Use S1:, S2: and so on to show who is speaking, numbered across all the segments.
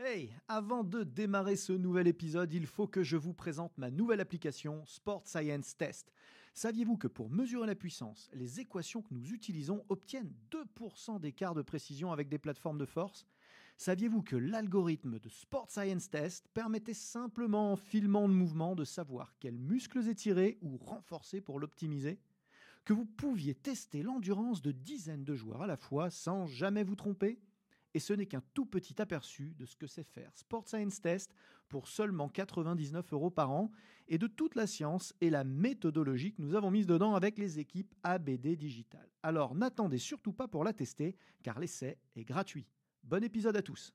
S1: Hey, avant de démarrer ce nouvel épisode, il faut que je vous présente ma nouvelle application Sport Science Test. Saviez-vous que pour mesurer la puissance, les équations que nous utilisons obtiennent 2% d'écart de précision avec des plateformes de force ? Saviez-vous que l'algorithme de Sport Science Test permettait simplement en filmant le mouvement de savoir quels muscles étirer ou renforcer pour l'optimiser ? Que vous pouviez tester l'endurance de dizaines de joueurs à la fois sans jamais vous tromper ? Et ce n'est qu'un tout petit aperçu de ce que c'est faire Sport Science Test pour seulement 99 € par an et de toute la science et la méthodologie que nous avons mise dedans avec les équipes ABD Digital. Alors n'attendez surtout pas pour la tester car l'essai est gratuit. Bon épisode à tous.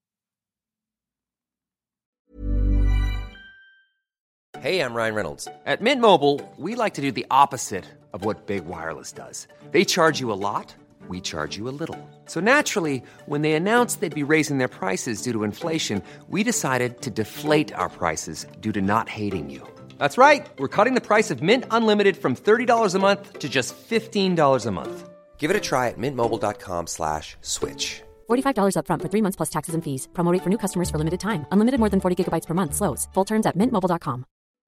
S2: Hey, I'm Ryan Reynolds. At Mint Mobile, we like to do the opposite of what Big Wireless does. They charge you a lot. We charge you a little. So naturally, when they announced they'd be raising their prices due to inflation, we decided to deflate our prices due to not hating you. That's right. We're cutting the price of Mint Unlimited from $30 a month to just $15 a month. Give it a try at mintmobile.com/switch.
S3: $45 up front for 3 months plus taxes and fees. Promo rate for new customers for limited time. Unlimited more than 40 gigabytes per month. Slows full terms at mintmobile.com.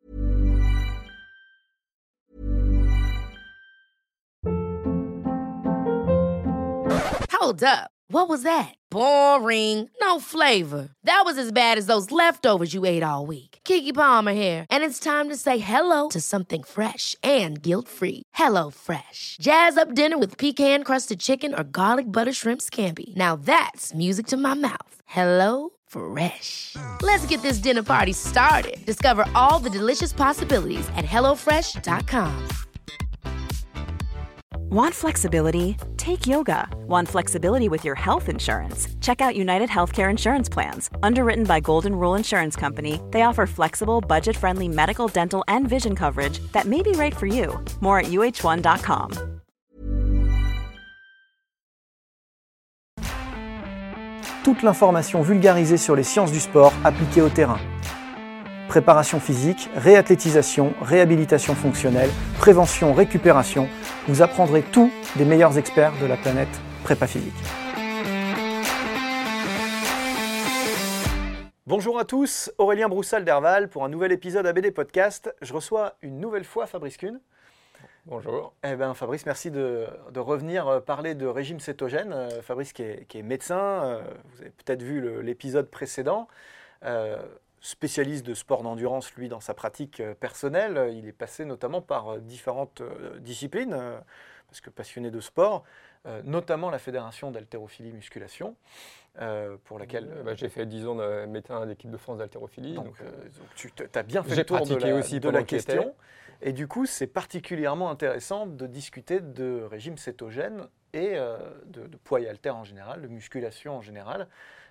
S4: Hold up. What was that? Boring. No flavor. That was as bad as those leftovers you ate all week. Keke Palmer here, and it's time to say hello to something fresh and guilt-free. Hello Fresh. Jazz up dinner with pecan-crusted chicken or garlic butter shrimp scampi. Now that's music to my mouth. Hello Fresh. Let's get this dinner party started. Discover all the delicious possibilities at hellofresh.com.
S5: Want flexibility? Take yoga. Want flexibility with your health insurance? Check out United Healthcare Insurance Plans. Underwritten by Golden Rule Insurance Company, they offer flexible, budget-friendly medical, dental, and vision coverage that may be right for you. More at uh1.com.
S1: Toute l'information vulgarisée sur les sciences du sport appliquées au terrain. Préparation physique, réathlétisation, réhabilitation fonctionnelle, prévention, récupération. Vous apprendrez tout des meilleurs experts de la planète prépa physique. Bonjour à tous, Aurélien Broussal-Derval pour un nouvel épisode ABD Podcast. Je reçois une nouvelle fois Fabrice Kuhn.
S6: Bonjour.
S1: Fabrice, merci de revenir parler de régime cétogène. Fabrice qui est médecin, vous avez peut-être vu l'épisode précédent. Spécialiste de sport d'endurance, lui, dans sa pratique personnelle. Il est passé notamment par différentes disciplines, parce que passionné de sport, notamment la Fédération d'haltérophilie musculation, pour laquelle...
S6: j'ai fait 10 ans de médecin d'équipe de France d'haltérophilie.
S1: Donc tu as bien fait le tour de la question. Et du coup, c'est particulièrement intéressant de discuter de régime cétogène et de poids et haltères en général, de musculation en général.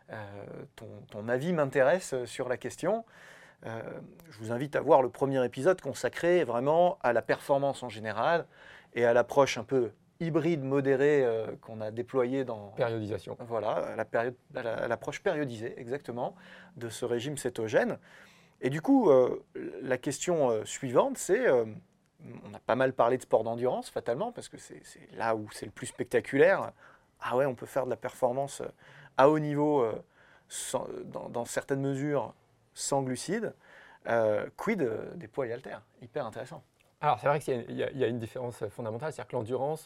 S1: Ton avis m'intéresse sur la question. Je vous invite à voir le premier épisode consacré vraiment à la performance en général et à l'approche un peu hybride modérée qu'on a déployée dans...
S6: Périodisation.
S1: Voilà, à l'approche périodisée exactement de ce régime cétogène. Et du coup, la question suivante, c'est... on a pas mal parlé de sport d'endurance, fatalement, parce que c'est là où c'est le plus spectaculaire. Ah ouais, on peut faire de la performance... à haut niveau, dans certaines mesures, sans glucides. Quid des poids et haltères? Hyper intéressant.
S6: Alors, c'est vrai qu'il y a une différence fondamentale, c'est-à-dire que l'endurance,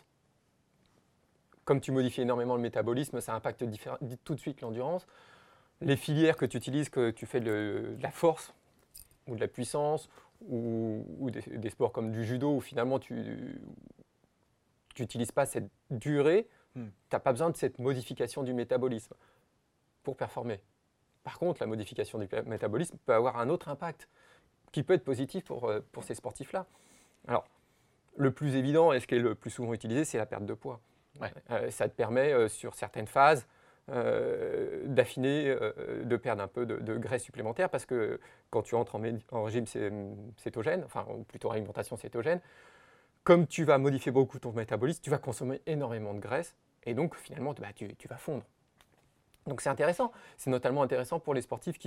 S6: comme tu modifies énormément le métabolisme, ça impacte tout de suite l'endurance. Les filières que tu utilises, que tu fais de la force ou de la puissance, ou des sports comme du judo, où finalement tu n'utilises pas cette durée, tu n'as pas besoin de cette modification du métabolisme pour performer. Par contre, la modification du métabolisme peut avoir un autre impact qui peut être positif pour ces sportifs-là. Alors, le plus évident et ce qui est le plus souvent utilisé, c'est la perte de poids. Ouais. Ça te permet, sur certaines phases, d'affiner, de perdre un peu de graisse supplémentaire parce que quand tu entres en régime cétogène, ou plutôt alimentation cétogène, comme tu vas modifier beaucoup ton métabolisme, tu vas consommer énormément de graisse et donc finalement tu vas fondre. Donc c'est intéressant. C'est notamment intéressant pour les sportifs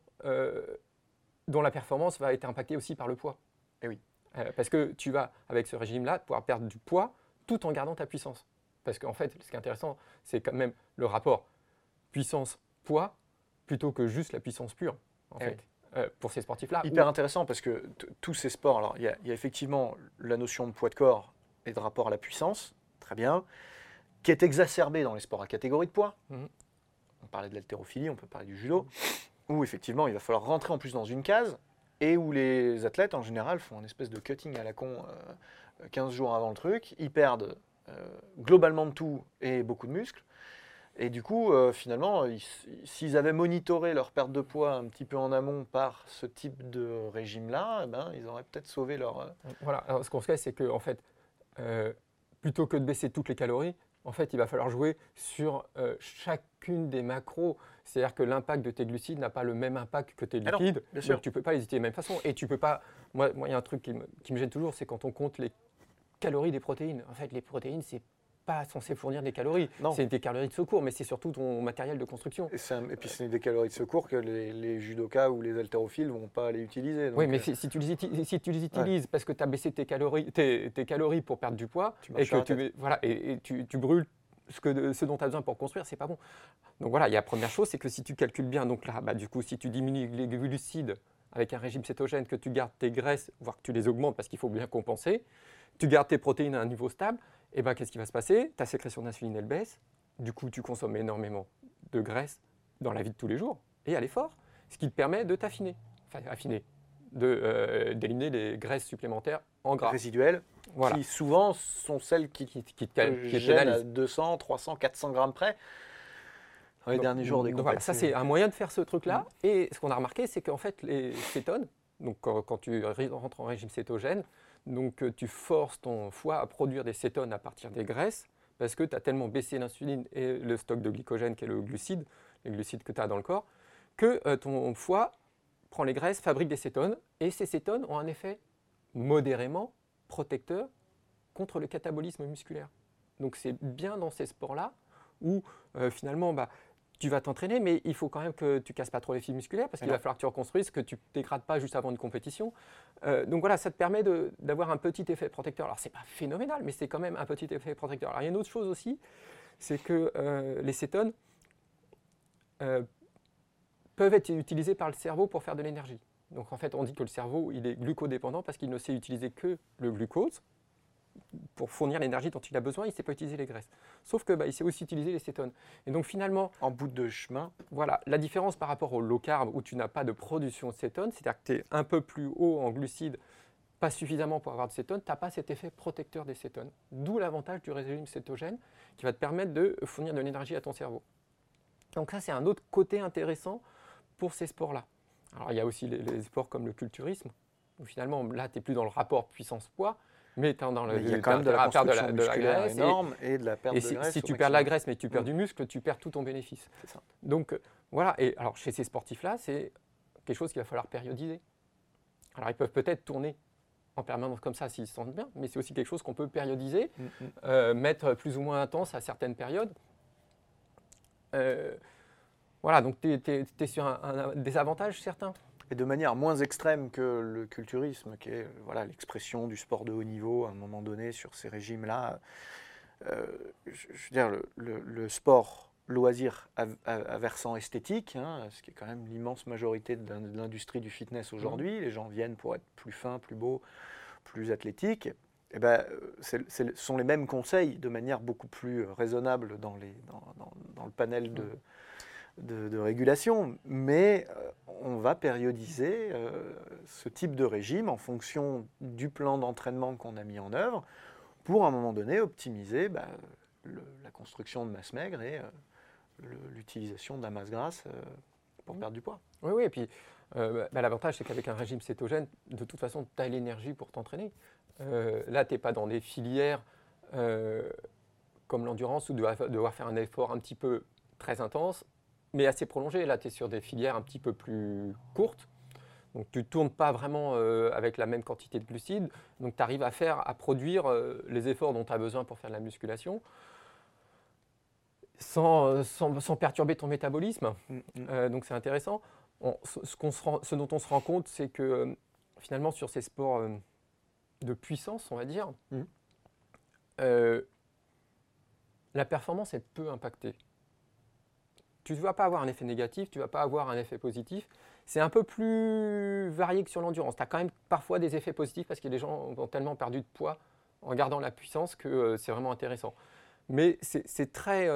S6: dont la performance va être impactée aussi par le poids.
S1: Et oui.
S6: Parce que tu vas, avec ce régime-là, pouvoir perdre du poids tout en gardant ta puissance. Parce qu'en fait, ce qui est intéressant, c'est quand même le rapport puissance-poids plutôt que juste la puissance pure, en fait, pour ces sportifs-là.
S1: Hyper intéressant parce que tous ces sports, alors il y a effectivement la notion de poids de corps et de rapport à la puissance, très bien, qui est exacerbée dans les sports à catégorie de poids. On parlait de l'haltérophilie, on peut parler du judo, où effectivement il va falloir rentrer en plus dans une case et où les athlètes en général font un espèce de cutting à la con 15 jours avant le truc, ils perdent globalement de tout et beaucoup de muscles. Et du coup, finalement, s'ils avaient monitoré leur perte de poids un petit peu en amont par ce type de régime-là, eh ben, ils auraient peut-être sauvé leur...
S6: Voilà, alors, ce qu'on se fait, c'est que en fait, plutôt que de baisser toutes les calories, en fait, il va falloir jouer sur chacune des macros. C'est-à-dire que l'impact de tes glucides n'a pas le même impact que tes liquides.
S1: Bien sûr.
S6: Donc, tu ne peux pas les utiliser de la même façon. Et tu peux pas... Moi, il y a un truc qui me gêne toujours, c'est quand on compte les calories des protéines. En fait, les protéines, c'est pas censé fournir des calories.
S1: Non.
S6: C'est des calories de secours, mais c'est surtout ton matériel de construction.
S1: Et puis c'est des calories de secours que les judokas ou les haltérophiles ne vont pas aller utiliser. Donc,
S6: oui, mais si tu les utilises parce que tu as baissé tes calories pour perdre du poids,
S1: Tu marches sur la tête.
S6: et tu brûles ce dont tu as besoin pour construire, c'est pas bon. Donc voilà, il y a la première chose, c'est que si tu calcules bien, donc là, du coup, si tu diminues les glucides avec un régime cétogène, que tu gardes tes graisses, voire que tu les augmentes parce qu'il faut bien compenser, tu gardes tes protéines à un niveau stable, et ben qu'est-ce qui va se passer? Ta sécrétion d'insuline, elle baisse, du coup, tu consommes énormément de graisse dans la vie de tous les jours et à l'effort, ce qui te permet de t'affiner, d'éliminer les graisses supplémentaires en gras.
S1: Résiduelles,
S6: Voilà.
S1: qui souvent sont celles qui gênent à
S6: pénalisent.
S1: 200, 300, 400 grammes près dans les derniers jours des
S6: Donc voilà, ça
S1: compétitions.
S6: c'est un moyen de faire ce truc-là. Et ce qu'on a remarqué, c'est qu'en fait, les cétones, donc quand tu rentres en régime cétogène, donc tu forces ton foie à produire des cétones à partir des graisses, parce que tu as tellement baissé l'insuline et le stock de glycogène qui est le glucide, les glucides que tu as dans le corps, que ton foie prend les graisses, fabrique des cétones, et ces cétones ont un effet modérément protecteur contre le catabolisme musculaire. Donc c'est bien dans ces sports-là où finalement tu vas t'entraîner, mais il faut quand même que tu ne casses pas trop les fibres musculaires parce qu'il va falloir que tu reconstruises, que tu ne te dégrades pas juste avant une compétition. Donc voilà, ça te permet d'avoir un petit effet protecteur. Alors ce n'est pas phénoménal, mais c'est quand même un petit effet protecteur. Alors il y a une autre chose aussi, c'est que les cétones peuvent être utilisés par le cerveau pour faire de l'énergie. Donc en fait, on dit que le cerveau, il est glucodépendant parce qu'il ne sait utiliser que le glucose pour fournir l'énergie dont il a besoin, il ne sait pas utiliser les graisses. Sauf que il sait aussi utiliser les cétones. Et donc finalement,
S1: En bout de chemin,
S6: voilà, la différence par rapport au low carb où tu n'as pas de production de cétones, c'est-à-dire que tu es un peu plus haut en glucides, pas suffisamment pour avoir de cétones, tu n'as pas cet effet protecteur des cétones. D'où l'avantage du régime cétogène qui va te permettre de fournir de l'énergie à ton cerveau. Donc ça, c'est un autre côté intéressant pour ces sports-là. Alors il y a aussi les sports comme le culturisme, où finalement, là, tu n'es plus dans le rapport puissance-poids, mais tu es dans
S1: il y a quand même de la construction musculaire énorme et de la perte de graisse.
S6: Si tu
S1: au
S6: perds la
S1: maximum.
S6: graisse mais que tu perds du muscle, tu perds tout ton bénéfice.
S1: C'est ça.
S6: Donc voilà, et alors chez ces sportifs-là, c'est quelque chose qu'il va falloir périodiser. Alors ils peuvent peut-être tourner en permanence comme ça s'ils se sentent bien, mais c'est aussi quelque chose qu'on peut périodiser, mettre plus ou moins intense à certaines périodes. Voilà, donc tu es sur des avantages certains.
S1: Et de manière moins extrême que le culturisme, qui est l'expression du sport de haut niveau à un moment donné sur ces régimes-là. Je veux dire, le sport loisir à versant esthétique, ce qui est quand même l'immense majorité de l'industrie du fitness aujourd'hui, les gens viennent pour être plus fins, plus beaux, plus athlétiques. Eh ben, ce sont les mêmes conseils de manière beaucoup plus raisonnable dans le panel de régulation, mais on va périodiser ce type de régime en fonction du plan d'entraînement qu'on a mis en œuvre pour à un moment donné optimiser la construction de masse maigre et l'utilisation de la masse grasse pour perdre du poids.
S6: Oui, et puis l'avantage c'est qu'avec un régime cétogène, de toute façon, tu as l'énergie pour t'entraîner. Là, tu n'es pas dans des filières comme l'endurance où tu vas devoir faire un effort un petit peu très intense, mais assez prolongé. Là, tu es sur des filières un petit peu plus courtes. Donc, tu ne tournes pas vraiment avec la même quantité de glucides. Donc, tu arrives à produire les efforts dont tu as besoin pour faire de la musculation sans perturber ton métabolisme. Donc, c'est intéressant. Ce dont on se rend compte, c'est que finalement, sur ces sports de puissance, on va dire, la performance est peu impactée. tu ne vas pas avoir un effet négatif, tu ne vas pas avoir un effet positif. C'est un peu plus varié que sur l'endurance. Tu as quand même parfois des effets positifs parce que les gens ont tellement perdu de poids en gardant la puissance que c'est vraiment intéressant. Mais c'est très...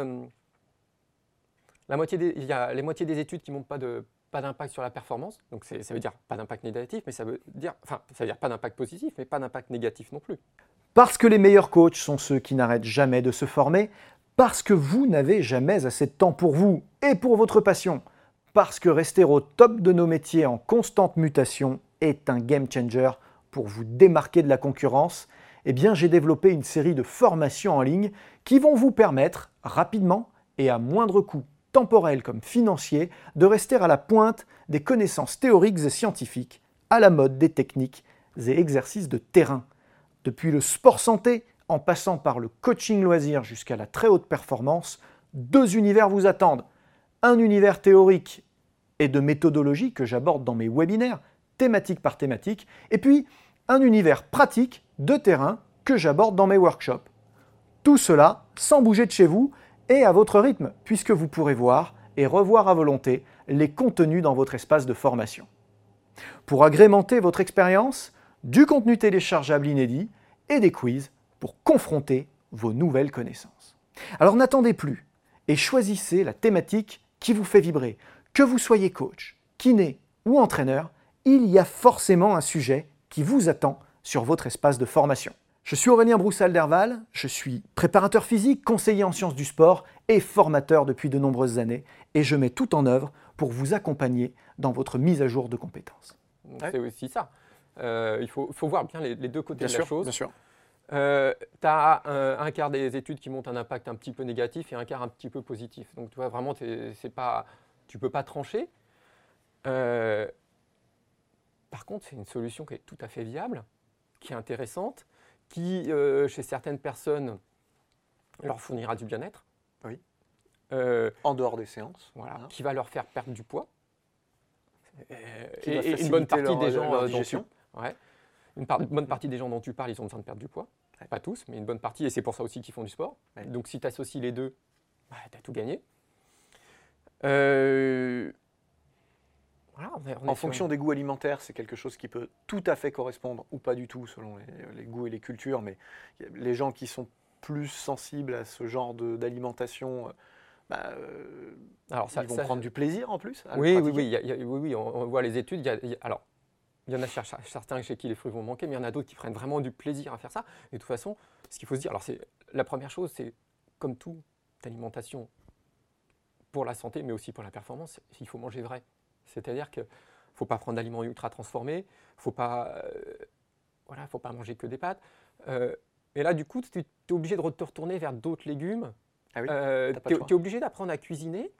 S6: il y a les moitiés des études qui ne montrent pas d'impact sur la performance. Donc ça veut dire pas d'impact négatif, mais ça veut dire pas d'impact positif, mais pas d'impact négatif non plus.
S1: Parce que les meilleurs coachs sont ceux qui n'arrêtent jamais de se former, parce que vous n'avez jamais assez de temps pour vous et pour votre passion, parce que rester au top de nos métiers en constante mutation est un game changer pour vous démarquer de la concurrence, eh bien j'ai développé une série de formations en ligne qui vont vous permettre rapidement et à moindre coût temporel comme financier de rester à la pointe des connaissances théoriques et scientifiques, à la mode des techniques et exercices de terrain. Depuis le sport santé, en passant par le coaching loisir jusqu'à la très haute performance, 2 univers vous attendent. Un univers théorique et de méthodologie que j'aborde dans mes webinaires, thématique par thématique, et puis un univers pratique de terrain que j'aborde dans mes workshops. Tout cela sans bouger de chez vous et à votre rythme, puisque vous pourrez voir et revoir à volonté les contenus dans votre espace de formation. Pour agrémenter votre expérience, du contenu téléchargeable inédit et des quiz pour confronter vos nouvelles connaissances. Alors n'attendez plus et choisissez la thématique qui vous fait vibrer. Que vous soyez coach, kiné ou entraîneur, il y a forcément un sujet qui vous attend sur votre espace de formation. Je suis Aurélien Broussal-Derval, je suis préparateur physique, conseiller en sciences du sport et formateur depuis de nombreuses années et je mets tout en œuvre pour vous accompagner dans votre mise à jour de compétences.
S6: C'est aussi ça. Il faut voir bien les deux côtés de la chose.
S1: Bien sûr.
S6: Tu as un quart des études qui montrent un impact un petit peu négatif et un quart un petit peu positif. Donc tu vois, vraiment, tu ne peux pas trancher. Par contre, c'est une solution qui est tout à fait viable, qui est intéressante, qui, chez certaines personnes, leur fournira du bien-être.
S1: Oui. En dehors des séances.
S6: Voilà,
S1: Hein.
S6: qui va leur faire perdre du poids.
S1: Qui va
S6: Et une bonne partie des gens
S1: leur
S6: dont
S1: digestion.
S6: une bonne partie des gens dont tu parles, ils ont besoin de perdre du poids.
S1: Ouais.
S6: Pas tous, mais une bonne partie, et c'est pour ça aussi qu'ils font du sport.
S1: Ouais.
S6: Donc si tu associes les deux, tu as tout gagné. Voilà, on est
S1: En fonction des goûts alimentaires, c'est quelque chose qui peut tout à fait correspondre ou pas du tout selon les goûts et les cultures, mais les gens qui sont plus sensibles à ce genre d'alimentation,
S6: Alors,
S1: ils vont prendre du plaisir en plus à le
S6: Oui,
S1: pratiquer.
S6: oui, on voit les études. Alors, il y en a certains chez qui les fruits vont manquer, mais il y en a d'autres qui prennent vraiment du plaisir à faire ça. Et de toute façon, ce qu'il faut se dire, alors la première chose, c'est comme toute alimentation pour la santé, mais aussi pour la performance, il faut manger vrai. C'est-à-dire qu'il ne faut pas prendre d'aliments ultra transformés, il ne faut pas manger que des pâtes. Et là, du coup, tu es obligé de te retourner vers d'autres légumes.
S1: Ah oui,
S6: tu es obligé d'apprendre à cuisiner,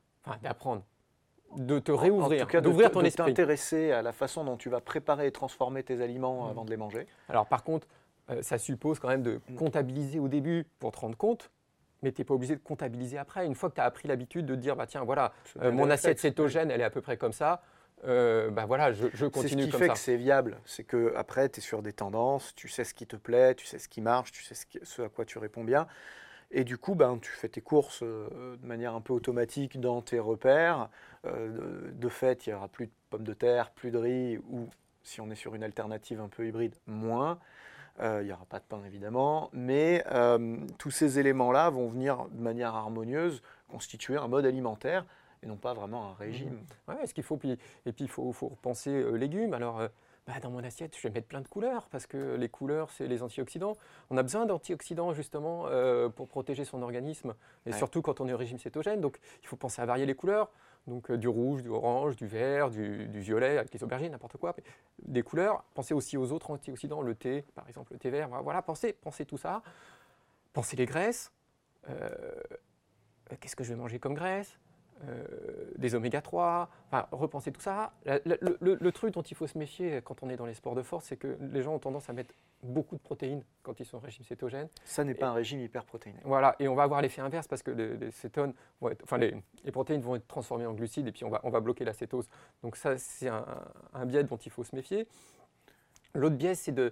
S6: de te réouvrir,
S1: en tout cas,
S6: d'ouvrir ton esprit.
S1: De t'intéresser à la façon dont tu vas préparer et transformer tes aliments avant de les manger.
S6: Alors par contre, ça suppose quand même de comptabiliser au début pour te rendre compte, mais tu n'es pas obligé de comptabiliser après. Une fois que tu as appris l'habitude de dire, tiens, voilà, mon assiette cétogène, elle est à peu près comme ça, je continue comme ça.
S1: C'est ce qui fait que c'est viable, c'est qu'après, tu es sur des tendances, tu sais ce qui te plaît, tu sais ce qui marche, tu sais ce à quoi tu réponds bien. Et du coup, tu fais tes courses de manière un peu automatique dans tes repères. De fait, il n'y aura plus de pommes de terre, plus de riz, ou si on est sur une alternative un peu hybride, moins. Il n'y aura pas de pain évidemment, mais tous ces éléments-là vont venir de manière harmonieuse constituer un mode alimentaire et non pas vraiment un régime.
S6: Ouais, ce qu'il faut, et puis il faut repenser légumes. Alors, dans mon assiette, je vais mettre plein de couleurs parce que les couleurs, c'est les antioxydants. On a besoin d'antioxydants justement pour protéger son organisme et surtout quand on est au régime cétogène. Donc, il faut penser à varier les couleurs. Donc, du rouge, du orange, du vert, du violet, avec les aubergines, n'importe quoi. Des couleurs. Pensez aussi aux autres antioxydants, le thé, par exemple, le thé vert. Voilà, pensez tout ça. Pensez les graisses. Qu'est-ce que je vais manger comme graisse ? Des oméga 3, repenser tout ça. Le truc dont il faut se méfier quand on est dans les sports de force, c'est que les gens ont tendance à mettre beaucoup de protéines quand ils sont au régime cétogène.
S1: Ça n'est pas un régime hyperprotéiné.
S6: Voilà, et on va avoir l'effet inverse parce que les cétones les protéines vont être transformées en glucides et puis on va bloquer la cétose. Donc ça, c'est un biais dont il faut se méfier. L'autre biais, c'est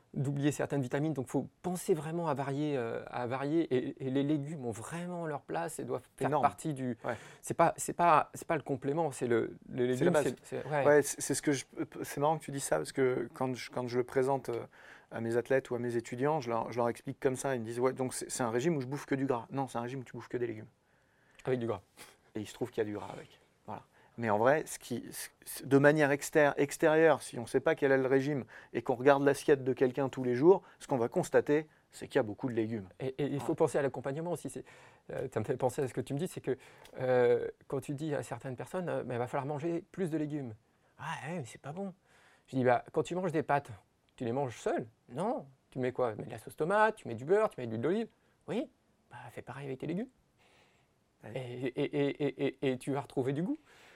S6: d'oublier certaines vitamines. Donc, il faut penser vraiment à varier. Et les légumes ont vraiment leur place et doivent faire partie du.
S7: Ouais.
S6: C'est pas le complément, c'est les légumes.
S7: C'est la base.
S6: Ouais.
S7: C'est marrant que tu dis ça parce que quand je le présente à mes athlètes ou à mes étudiants, je leur explique comme ça. Ils me disent ouais, donc c'est un régime où je bouffe que du gras. Non, c'est un régime où tu bouffes que des légumes.
S6: Avec du gras.
S7: Et il se trouve qu'il y a du gras avec. Voilà. Mais en vrai, de manière extérieure, si on ne sait pas quel est le régime et qu'on regarde l'assiette de quelqu'un tous les jours, ce qu'on va constater, c'est qu'il y a beaucoup de légumes.
S6: Et il faut penser à l'accompagnement aussi. Ça me fait penser à ce que tu me dis, c'est que quand tu dis à certaines personnes, il va falloir manger plus de légumes. Ah ouais, mais c'est pas bon. Je dis, quand tu manges des pâtes, tu les manges seules? Non. Tu mets quoi? Tu mets de la sauce tomate, tu mets du beurre, tu mets de l'huile d'olive. Oui, fais pareil avec tes légumes. Ouais. Et tu vas retrouver du goût.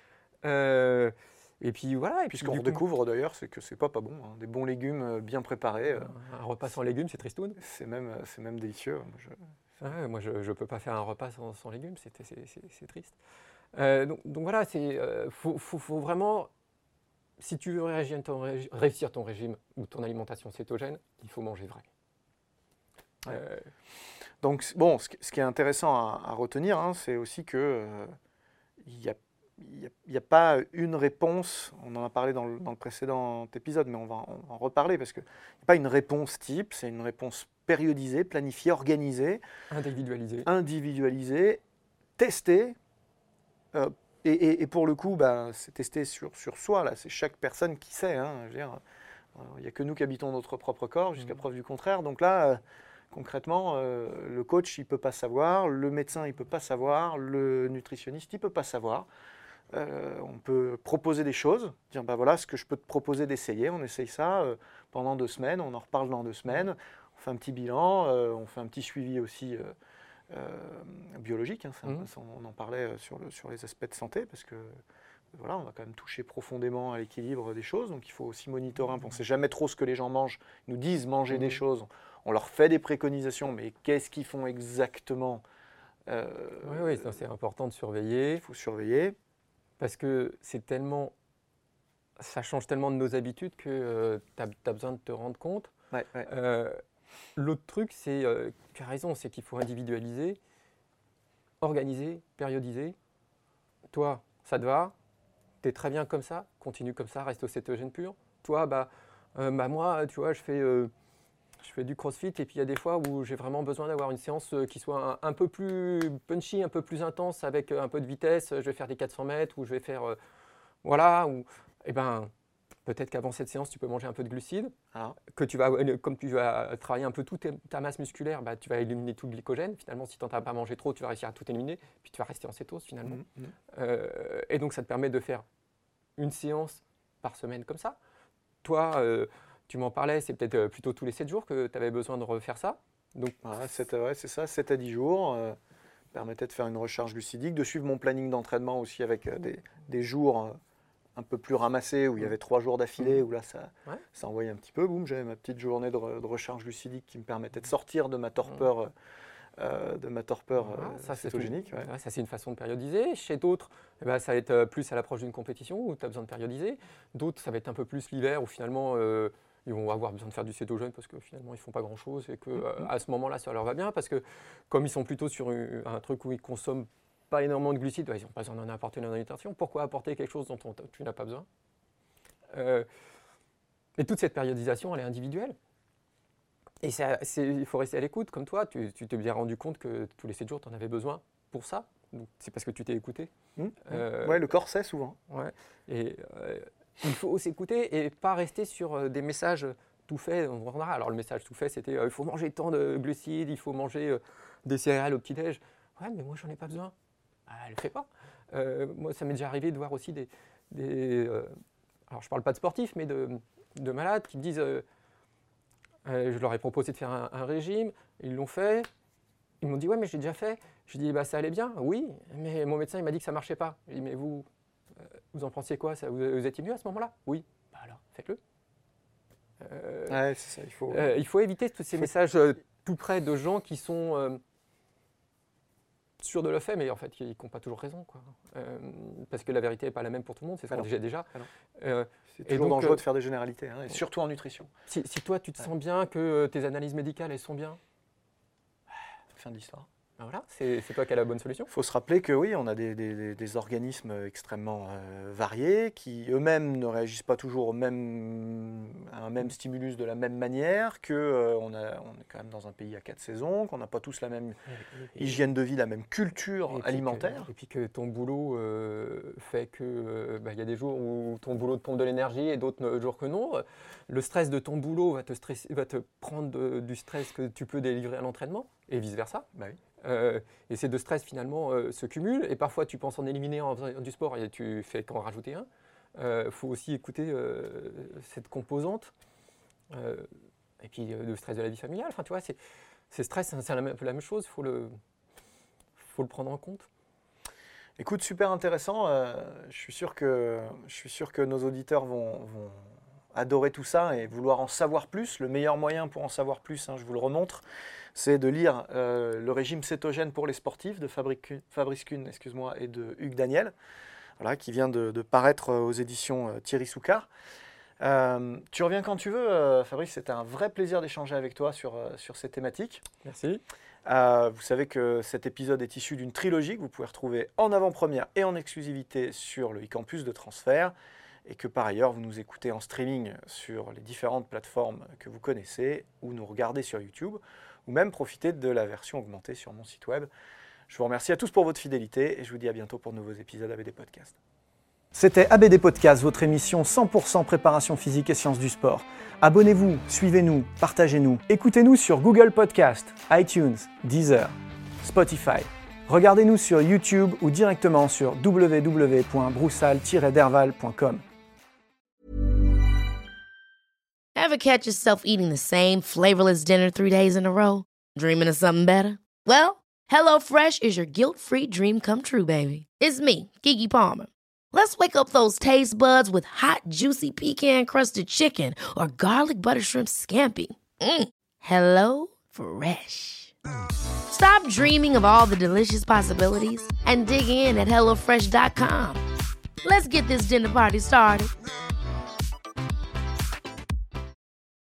S6: Et puis voilà. Et
S7: puis ce qu'on redécouvre d'ailleurs, c'est que c'est pas bon. Hein. Des bons légumes bien préparés.
S6: Un repas sans légumes, c'est tristoun.
S7: C'est même délicieux.
S6: Moi, je peux pas faire un repas sans légumes, c'est triste. Donc voilà, faut vraiment, si tu veux réussir ton régime ou ton alimentation cétogène, il faut manger vrai.
S7: Ouais. Donc bon, ce qui est intéressant à retenir, hein, c'est aussi que il n'y a pas une réponse, on en a parlé dans le précédent épisode, mais on va en reparler, parce qu'il n'y a pas une réponse type, c'est une réponse périodisée, planifiée, organisée, individualisée, testée, et pour le coup, c'est testé sur soi, là, c'est chaque personne qui sait, hein, je veux dire, il n'y a que nous qui habitons notre propre corps, jusqu'à preuve du contraire, donc là, concrètement, le coach, il ne peut pas savoir, le médecin, il ne peut pas savoir, le nutritionniste, il ne peut pas savoir. On peut proposer des choses, dire voilà ce que je peux te proposer d'essayer, on essaye ça pendant 2 semaines, on en reparle dans 2 semaines, on fait un petit bilan, on fait un petit suivi aussi biologique, hein, on en parlait sur les aspects de santé, parce que voilà, on va quand même toucher profondément à l'équilibre des choses, donc il faut aussi monitorer un peu. On ne sait jamais trop ce que les gens mangent, ils nous disent manger des choses, on leur fait des préconisations, mais qu'est-ce qu'ils font exactement?
S6: Oui, c'est important de surveiller.
S7: Il faut surveiller.
S6: Parce que ça change tellement de nos habitudes que tu as besoin de te rendre compte.
S7: Ouais.
S6: L'autre truc, tu as raison, c'est qu'il faut individualiser, organiser, périodiser. Toi, ça te va, tu es très bien comme ça, continue comme ça, reste au cétogène pur. Toi, moi, tu vois, je fais du crossfit et puis il y a des fois où j'ai vraiment besoin d'avoir une séance qui soit un peu plus punchy, un peu plus intense avec un peu de vitesse. Je vais faire des 400 mètres ou je vais faire peut-être qu'avant cette séance tu peux manger un peu de glucides, comme tu vas travailler un peu toute ta masse musculaire, tu vas éliminer tout le glycogène. Finalement, si tu n'en as pas mangé trop, tu vas réussir à tout éliminer, puis tu vas rester en cétose finalement. Et donc ça te permet de faire une séance par semaine comme ça. Toi, tu m'en parlais, c'est peut-être plutôt tous les 7 jours que tu avais besoin de refaire ça. Donc,
S7: c'est ça, 7 à 10 jours. Permettait de faire une recharge glucidique, de suivre mon planning d'entraînement aussi avec des jours un peu plus ramassés, où il y avait 3 jours d'affilée, où là ça envoyait un petit peu. Boum, j'avais ma petite journée de recharge glucidique qui me permettait de sortir de ma torpeur. Cétogénique.
S6: Ça, c'est une façon de périodiser. Chez d'autres, ça va être plus à l'approche d'une compétition où tu as besoin de périodiser. D'autres, ça va être un peu plus l'hiver où finalement ils vont avoir besoin de faire du cétogène parce que finalement ils ne font pas grand chose et qu'à ce moment-là ça leur va bien parce que comme ils sont plutôt sur un truc où ils ne consomment pas énormément de glucides, ils n'ont pas besoin d'en apporter dans l'alimentation. Pourquoi apporter quelque chose dont tu n'as pas besoin? Et toute cette périodisation, elle est individuelle. Et il faut rester à l'écoute, comme toi, tu t'es bien rendu compte que tous les 7 jours, tu en avais besoin pour ça. Donc, c'est parce que tu t'es écouté.
S7: Le corps sait souvent.
S6: Ouais. Et il faut s'écouter et pas rester sur des messages tout faits. Alors le message tout fait, c'était il faut manger tant de glucides, il faut manger des céréales au petit-déj. Ouais, mais moi, j'en ai pas besoin. Elle ne le fait pas. Moi, ça m'est déjà arrivé de voir aussi alors je parle pas de sportifs, mais de malades qui me disent... je leur ai proposé de faire un régime, ils l'ont fait, ils m'ont dit « ouais mais j'ai déjà fait ». Je dis « ça allait bien ». « Oui, mais mon médecin il m'a dit que ça ne marchait pas ». Je dis « mais vous en pensiez quoi ça, vous étiez mieux à ce moment-là » « Oui ». « alors, faites-le ».
S7: C'est ça,
S6: il faut éviter tous ces messages tout près de gens qui sont sûrs de le fait, mais en fait, ils n'ont pas toujours raison, quoi. Parce que la vérité n'est pas la même pour tout le monde, c'est ce qu'on disait déjà.
S7: C'est toujours dangereux de faire des généralités, hein, et surtout en nutrition.
S6: Si toi, tu te sens bien, que tes analyses médicales, elles sont bien,
S7: fin de l'histoire.
S6: Ben voilà, c'est toi qui as la bonne solution.
S7: Il faut se rappeler que oui, on a des organismes extrêmement variés qui eux-mêmes ne réagissent pas toujours à un même stimulus de la même manière, qu'on est quand même dans un pays à 4 saisons, qu'on n'a pas tous la même hygiène de vie, la même culture alimentaire.
S6: Et puis que ton boulot fait que y a des jours où ton boulot te pompe de l'énergie et d'autres jours que non. Le stress de ton boulot va te prendre du stress que tu peux délivrer à l'entraînement et vice-versa.
S7: Bah oui.
S6: Et ces deux stress finalement se cumulent et parfois tu penses en éliminer en faisant du sport et tu fais qu'en rajouter un. Faut aussi écouter cette composante et puis le stress de la vie familiale. Enfin, tu vois, ces stress, c'est un peu la même chose. Faut le prendre en compte.
S7: Écoute, super intéressant. Je suis sûr que nos auditeurs vont adorer tout ça et vouloir en savoir plus. Le meilleur moyen pour en savoir plus, je vous le remontre, c'est de lire le régime cétogène pour les sportifs de Fabrice Kuhn et de Hugues Daniel, voilà, qui vient de paraître aux éditions Thierry Soucard. Tu reviens quand tu veux, Fabrice, c'était un vrai plaisir d'échanger avec toi sur ces thématiques.
S6: Merci.
S7: Vous savez que cet épisode est issu d'une trilogie que vous pouvez retrouver en avant-première et en exclusivité sur le e-campus de Transfert, et que par ailleurs vous nous écoutez en streaming sur les différentes plateformes que vous connaissez, ou nous regardez sur YouTube, ou même profiter de la version augmentée sur mon site web. Je vous remercie à tous pour votre fidélité et je vous dis à bientôt pour de nouveaux épisodes ABD Podcast. C'était ABD Podcast, votre émission 100% préparation physique et sciences du sport. Abonnez-vous, suivez-nous, partagez-nous. Écoutez-nous sur Google Podcast, iTunes, Deezer, Spotify. Regardez-nous sur YouTube ou directement sur www.broussal-derval.com.
S4: Ever catch yourself eating the same flavorless dinner 3 days in a row? Dreaming of something better? Well, HelloFresh is your guilt-free dream come true, baby. It's me, Keke Palmer. Let's wake up those taste buds with hot, juicy pecan-crusted chicken or garlic butter shrimp scampi. Hello Fresh. Stop dreaming of all the delicious possibilities and dig in at HelloFresh.com. Let's get this dinner party started.